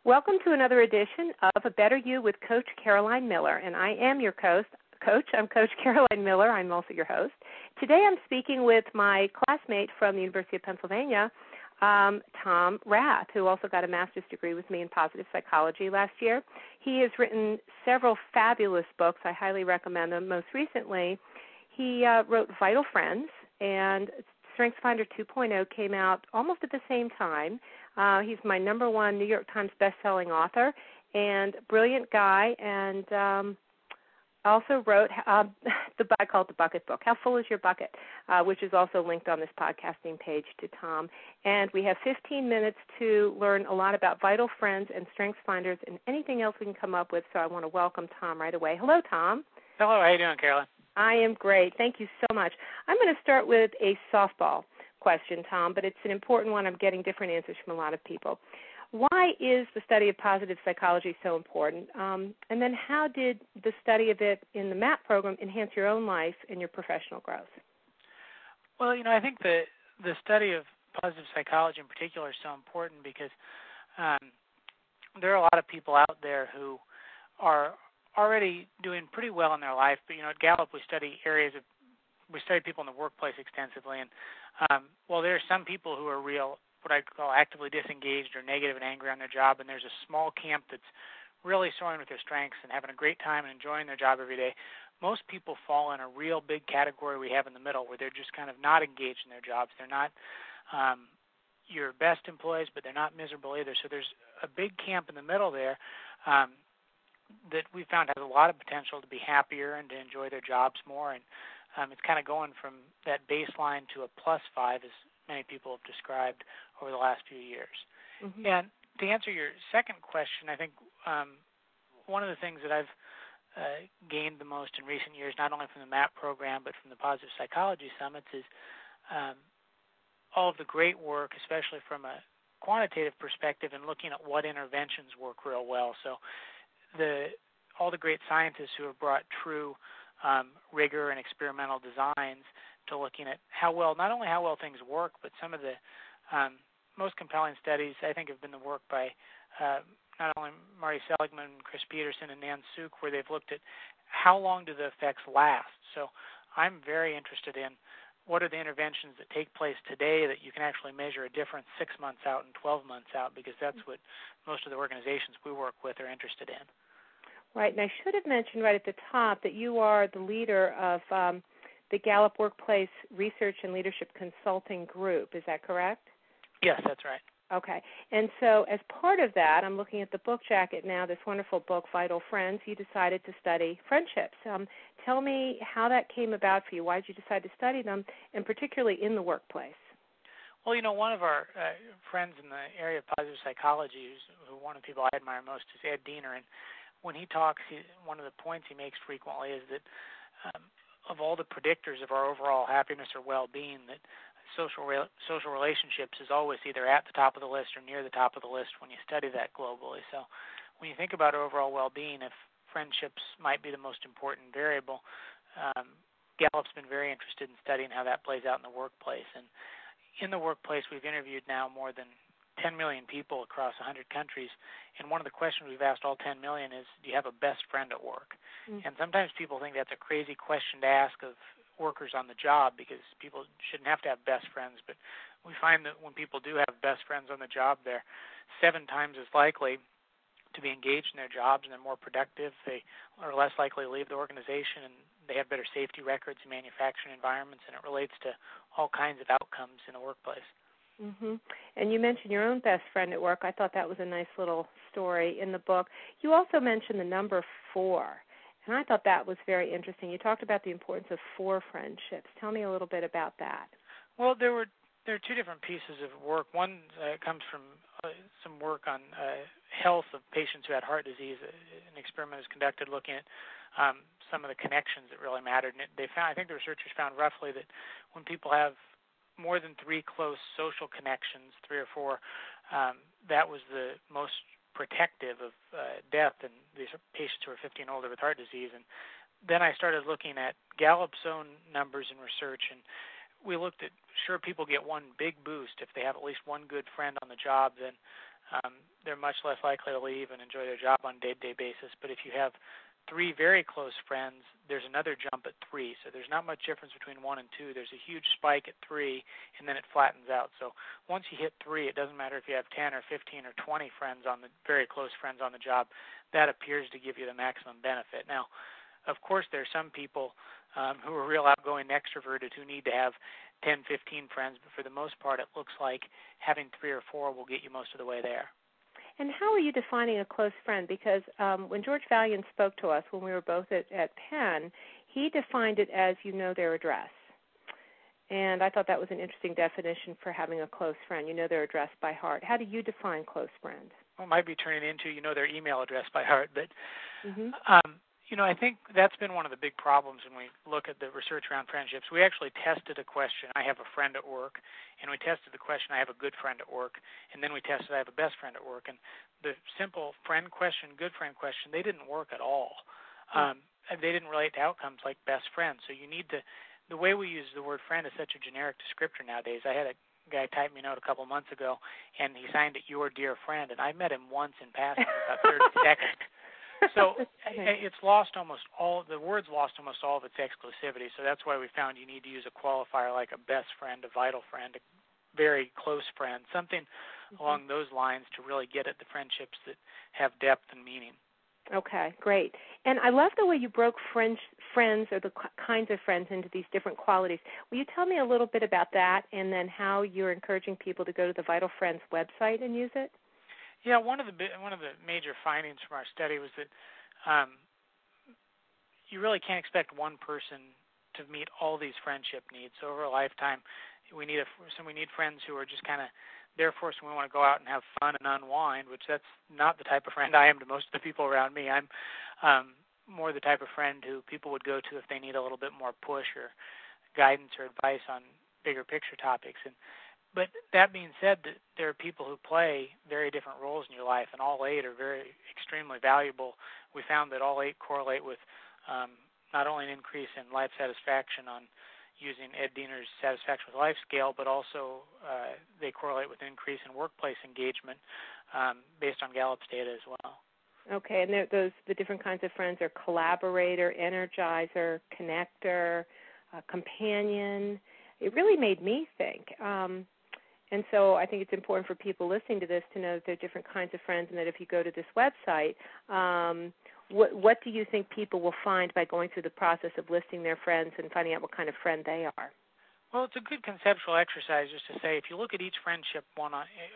Welcome to another edition of A Better You with Coach Caroline Miller, and I am your coach. I'm Coach Caroline Miller. I'm also your host. Today I'm speaking with my classmate from the University of Pennsylvania, Tom Rath, who also got a master's degree with me in positive psychology last year. He has written several fabulous books. I highly recommend them. Most recently, he wrote Vital Friends, and StrengthsFinder 2.0 came out almost at the same time. He's my #1 New York Times best-selling author and brilliant guy, and also wrote the book I call it the Bucket Book, How Full is Your Bucket, which is also linked on this podcasting page to Tom. And we have 15 minutes to learn a lot about Vital Friends and StrengthsFinders and anything else we can come up with, so I want to welcome Tom right away. Hello, Tom. Hello, how are you doing, Caroline? I am great. Thank you so much. I'm going to start with a softball question, Tom, but it's an important one. I'm getting different answers from a lot of people. Why is the study of positive psychology so important? And then how did the study of it in the MAP program enhance your own life and your professional growth? Well, I think the study of positive psychology in particular is so important because there are a lot of people out there who are already doing pretty well in their life. But, at Gallup we study people in the workplace extensively, and while there are some people who are what I call actively disengaged or negative and angry on their job, and there's a small camp that's really soaring with their strengths and having a great time and enjoying their job every day, most people fall in a real big category we have in the middle where they're just kind of not engaged in their jobs. They're not your best employees, but they're not miserable either. So there's a big camp in the middle there that we found has a lot of potential to be happier and to enjoy their jobs more. And it's kind of going from that baseline to a +5, as many people have described over the last few years. Mm-hmm. And to answer your second question, I think one of the things that I've gained the most in recent years, not only from the MAP program but from the Positive Psychology Summits, is all of the great work, especially from a quantitative perspective, and looking at what interventions work real well. So all the great scientists who have brought true rigor and experimental designs to looking at not only how well things work, but some of the most compelling studies, I think, have been the work by not only Marty Seligman, Chris Peterson, and Nan Suk, where they've looked at how long do the effects last. So I'm very interested in what are the interventions that take place today that you can actually measure a difference 6 months out and 12 months out, because that's what most of the organizations we work with are interested in. Right, and I should have mentioned right at the top that you are the leader of the Gallup Workplace Research and Leadership Consulting Group. Is that correct? Yes, that's right. Okay, and so as part of that, I'm looking at the book jacket now, this wonderful book, Vital Friends. You decided to study friendships. Tell me how that came about for you. Why did you decide to study them, and particularly in the workplace? Well, one of our friends in the area of positive psychology, who one of the people I admire most, is Ed Diener, and when he talks, one of the points he makes frequently is that of all the predictors of our overall happiness or well-being, that social relationships is always either at the top of the list or near the top of the list when you study that globally. So when you think about overall well-being, if friendships might be the most important variable, Gallup's been very interested in studying how that plays out in the workplace. And in the workplace, we've interviewed now more than 10 million people across 100 countries, and one of the questions we've asked all 10 million is, do you have a best friend at work? Mm-hmm. And sometimes people think that's a crazy question to ask of workers on the job, because people shouldn't have to have best friends, but we find that when people do have best friends on the job, they're 7 times as likely to be engaged in their jobs, and they're more productive. They are less likely to leave the organization, and they have better safety records in manufacturing environments, and it relates to all kinds of outcomes in the workplace. Mm-hmm. And you mentioned your own best friend at work. I thought that was a nice little story in the book. You also mentioned the number 4, and I thought that was very interesting. You talked about the importance of 4 friendships. Tell me a little bit about that. Well, there are 2 different pieces of work. One comes from some work on health of patients who had heart disease. An experiment was conducted looking at some of the connections that really mattered. And I think the researchers found roughly that when people have more than 3 close social connections, 3 or 4, that was the most protective of death in these patients who are 50 and older with heart disease. And then I started looking at Gallup's own numbers and research, and we looked at, sure, people get one big boost if they have at least one good friend on the job, then they're much less likely to leave and enjoy their job on a day-to-day basis. But if you have 3 very close friends, there's another jump at 3. So there's not much difference between 1 and 2. There's a huge spike at 3, and then it flattens out. So once you hit 3, it doesn't matter if you have 10 or 15 or 20 friends on the very close friends on the job. That appears to give you the maximum benefit. Now, of course, there are some people who are real outgoing extroverted who need to have 10, 15 friends, but for the most part, it looks like having 3 or 4 will get you most of the way there. And how are you defining a close friend? Because when George Valiant spoke to us when we were both at Penn, he defined it as you know their address. And I thought that was an interesting definition for having a close friend. You know their address by heart. How do you define close friend? Well, it might be turning into you know their email address by heart, but I think that's been one of the big problems when we look at the research around friendships. We actually tested a question, I have a friend at work, and we tested the question, I have a good friend at work, and then we tested, I have a best friend at work. And the simple friend question, good friend question, they didn't work at all. They didn't relate to outcomes like best friend. So you need to, the way we use the word friend is such a generic descriptor nowadays. I had a guy type me a note a couple months ago, and he signed it, your dear friend, and I met him once in passing for about 30 seconds. So it's lost almost all, the word's lost almost all of its exclusivity. So that's why we found you need to use a qualifier like a best friend, a vital friend, a very close friend, something along those lines to really get at the friendships that have depth and meaning. Okay, great. And I love the way you broke friends or the kinds of friends into these different qualities. Will you tell me a little bit about that and then how you're encouraging people to go to the Vital Friends website and use it? Yeah, one of the major findings from our study was that you really can't expect one person to meet all these friendship needs. So over a lifetime, we need friends who are just kind of there for us when we want to go out and have fun and unwind, which that's not the type of friend I am to most of the people around me. I'm more the type of friend who people would go to if they need a little bit more push or guidance or advice on bigger picture topics. But that being said, that there are people who play very different roles in your life, and all 8 are very extremely valuable. We found that all 8 correlate with not only an increase in life satisfaction on using Ed Diener's Satisfaction with Life scale, but also they correlate with an increase in workplace engagement based on Gallup's data as well. Okay, and the different kinds of friends are collaborator, energizer, connector, companion. It really made me think. And so I think it's important for people listening to this to know that there are different kinds of friends, and that if you go to this website, what do you think people will find by going through the process of listing their friends and finding out what kind of friend they are? Well, it's a good conceptual exercise just to say, if you look at each friendship one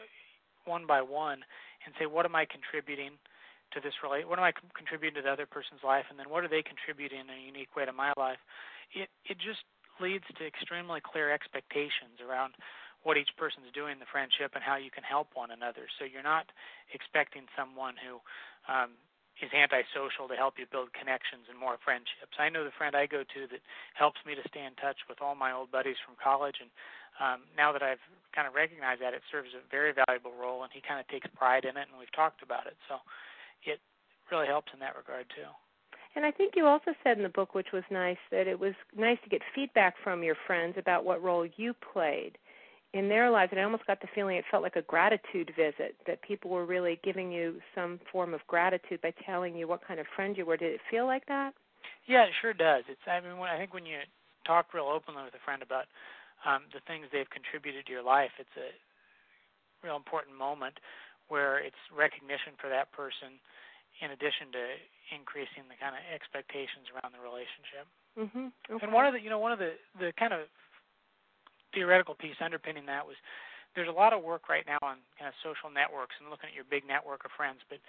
by one and say, what am I contributing to this what am I contributing to the other person's life, and then what are they contributing in a unique way to my life, it just leads to extremely clear expectations around what each person's doing in the friendship and how you can help one another. So you're not expecting someone who is antisocial to help you build connections and more friendships. I know the friend I go to that helps me to stay in touch with all my old buddies from college, and now that I've kind of recognized that, it serves a very valuable role, and he kind of takes pride in it, and we've talked about it. So it really helps in that regard, too. And I think you also said in the book, which was nice, that it was nice to get feedback from your friends about what role you played in their lives. And I almost got the feeling it felt like a gratitude visit, that people were really giving you some form of gratitude by telling you what kind of friend you were. Did it feel like that? Yeah, it sure does. I think when you talk real openly with a friend about the things they've contributed to your life, it's a real important moment where it's recognition for that person in addition to increasing the kind of expectations around the relationship. Mm-hmm. Okay. And one of the kind of theoretical piece underpinning that was there's a lot of work right now on kind of social networks and looking at your big network of friends. But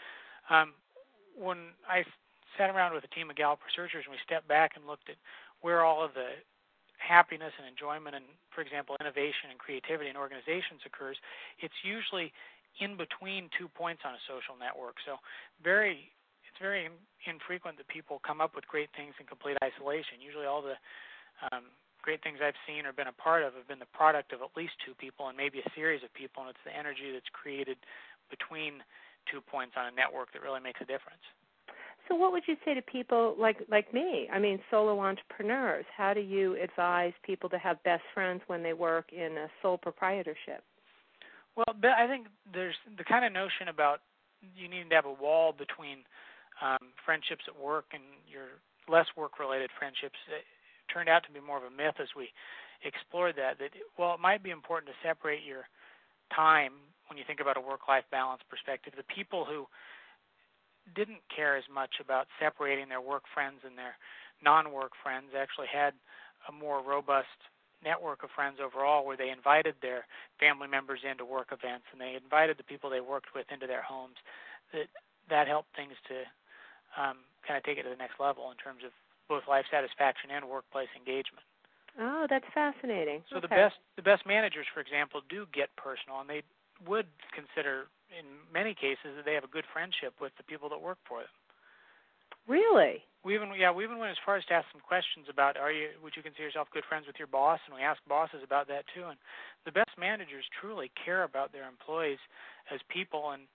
when I sat around with a team of Gallup researchers and we stepped back and looked at where all of the happiness and enjoyment and, for example, innovation and creativity in organizations occurs, it's usually in between 2 points on a social network. So it's very infrequent that people come up with great things in complete isolation. Usually all the great things I've seen or been a part of have been the product of at least 2 people and maybe a series of people, and it's the energy that's created between 2 points on a network that really makes a difference. So what would you say to people like me? I mean, solo entrepreneurs. How do you advise people to have best friends when they work in a sole proprietorship? Well, I think there's the kind of notion about you needing to have a wall between friendships at work and your less work-related friendships. It turned out to be more of a myth as we explored that, well, it might be important to separate your time when you think about a work-life balance perspective. The people who didn't care as much about separating their work friends and their non-work friends actually had a more robust network of friends overall, where they invited their family members into work events and they invited the people they worked with into their homes. That helped things to kind of take it to the next level in terms of both life satisfaction and workplace engagement. Oh, that's fascinating. So okay. the best managers, for example, do get personal, and they would consider in many cases that they have a good friendship with the people that work for them. Really? We even went as far as to ask some questions about would you consider yourself good friends with your boss, and we asked bosses about that too. And the best managers truly care about their employees as people. And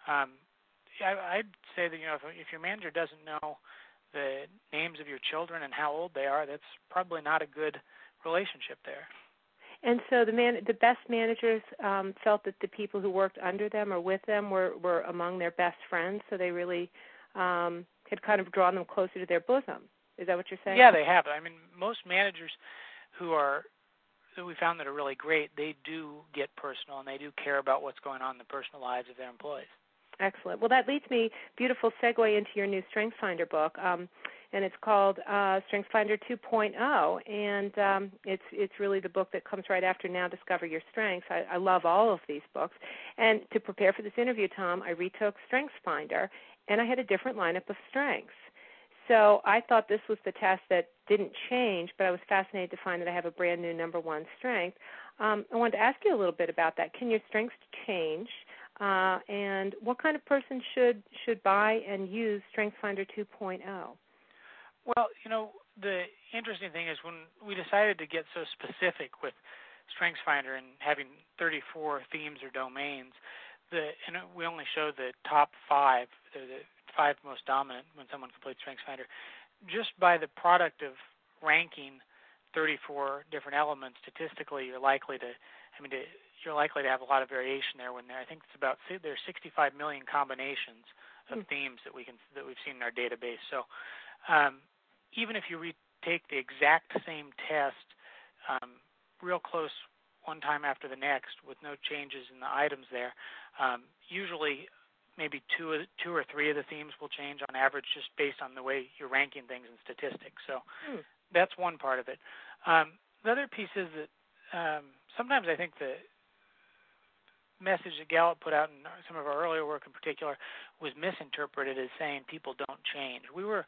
I'd say that if your manager doesn't know the names of your children and how old they are, that's probably not a good relationship there. And so the best managers felt that the people who worked under them or with them were among their best friends, so they really had kind of drawn them closer to their bosom. Is that what you're saying? Yeah, they have. I mean, most managers that we found that are really great, they do get personal and they do care about what's going on in the personal lives of their employees. Excellent. Well, that leads me, beautiful segue into your new StrengthsFinder book, and it's called StrengthsFinder 2.0, and it's really the book that comes right after Now Discover Your Strengths. I love all of these books. And to prepare for this interview, Tom, I retook StrengthsFinder, and I had a different lineup of strengths. So I thought this was the test that didn't change, but I was fascinated to find that I have a brand new number one strength. I wanted to ask you a little bit about that. Can your strengths change? And what kind of person should buy and use StrengthsFinder 2.0? Well, the interesting thing is when we decided to get so specific with StrengthsFinder and having 34 themes or domains, and we only show the top 5, the 5 most dominant when someone completes StrengthsFinder. Just by the product of ranking 34 different elements, statistically, you're likely to have a lot of variation there. I think there's 65 million combinations of themes that we've seen in our database. So even if you retake the exact same test, real close one time after the next with no changes in the items there, usually maybe two or three of the themes will change on average, just based on the way you're ranking things in statistics. So that's one part of it. The other piece is that sometimes I think the message that Gallup put out in some of our earlier work in particular was misinterpreted as saying people don't change. We were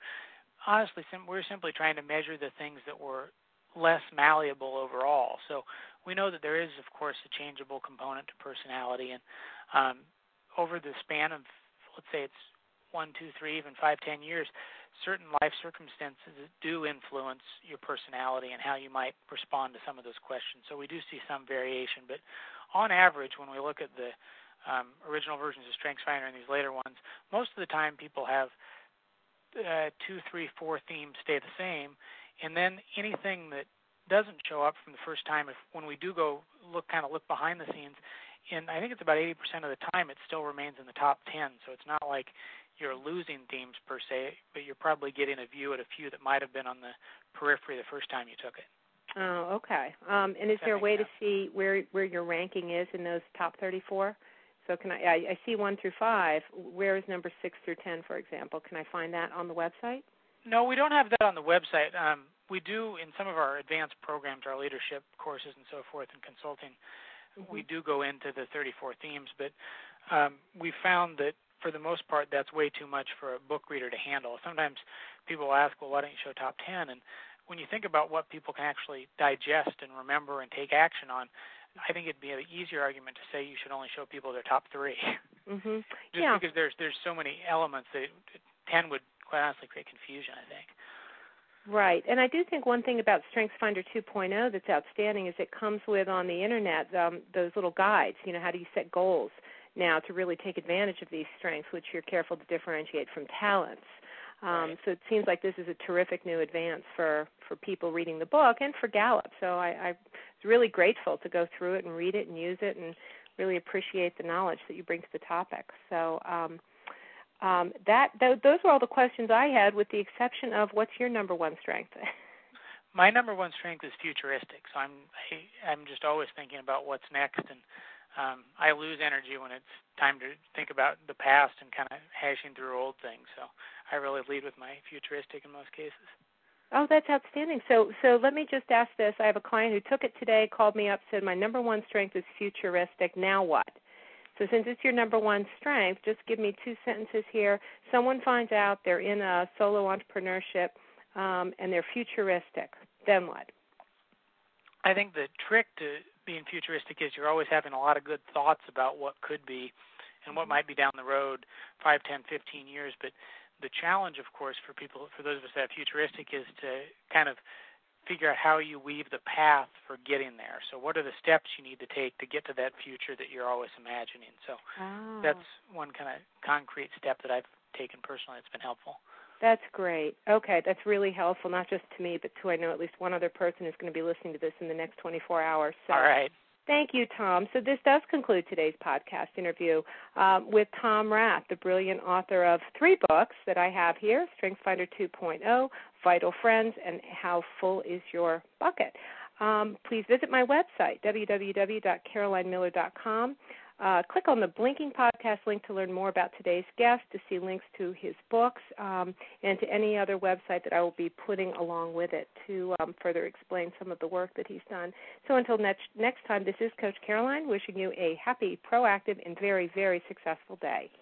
simply trying to measure the things that were less malleable overall. So we know that there is, of course, a changeable component to personality, and over the span of, let's say it's 1, 2, 3, even 5, 10 years, certain life circumstances do influence your personality and how you might respond to some of those questions. So we do see some variation, but on average, when we look at the original versions of StrengthsFinder and these later ones, most of the time people have 2, 3, 4 themes stay the same, and then anything that doesn't show up from the first time, when we do go look behind the scenes, and I think it's about 80% of the time it still remains in the top 10. So it's not like you're losing themes per se, but you're probably getting a view at a few that might have been on the periphery the first time you took it. Oh, okay. And is there a way to see where your ranking is in those top 34? So can I see 1 through 5. Where is number 6 through 10, for example? Can I find that on the website? No, we don't have that on the website. We do in some of our advanced programs, our leadership courses and so forth, and consulting. We do go into the 34 themes, but we found that for the most part that's way too much for a book reader to handle. Sometimes people ask, well, why don't you show top 10? And when you think about what people can actually digest and remember and take action on, I think it'd be an easier argument to say you should only show people their top 3. Because there's so many elements that 10 would quite honestly create confusion, I think. Right, and I do think one thing about StrengthsFinder 2.0 that's outstanding is it comes with, on the Internet, those little guides. How do you set goals now to really take advantage of these strengths, which you're careful to differentiate from talents. Right. So it seems like this is a terrific new advance for people reading the book and for Gallup. So I was really grateful to go through it and read it and use it and really appreciate the knowledge that you bring to the topic. So those were all the questions I had, with the exception of what's your number one strength? My number one strength is futuristic. So I'm just always thinking about what's next, and I lose energy when it's time to think about the past and kind of hashing through old things. So I really lead with my futuristic in most cases. Oh, that's outstanding. So let me just ask this. I have a client who took it today, called me up, said, my number one strength is futuristic. Now what? So since it's your number one strength, just give me 2 sentences here. Someone finds out they're in a solo entrepreneurship and they're futuristic. Then what? I think the trick to being futuristic is you're always having a lot of good thoughts about what could be and what might be down the road 5, 10, 15 years. But the challenge, of course, for those of us that are futuristic, is to kind of figure out how you weave the path for getting there. So what are the steps you need to take to get to that future that you're always imagining? So that's one kind of concrete step that I've taken personally that's been helpful. That's great. Okay, that's really helpful, not just to me, but to, I know, at least one other person who's going to be listening to this in the next 24 hours. So, all right. Thank you, Tom. So this does conclude today's podcast interview with Tom Rath, the brilliant author of 3 books that I have here, StrengthsFinder 2.0, Vital Friends, and How Full is Your Bucket. Please visit my website, www.carolinemiller.com. Click on the Blinking Podcast link to learn more about today's guest, to see links to his books, and to any other website that I will be putting along with it to further explain some of the work that he's done. So until next time, this is Coach Caroline wishing you a happy, proactive, and very, very successful day.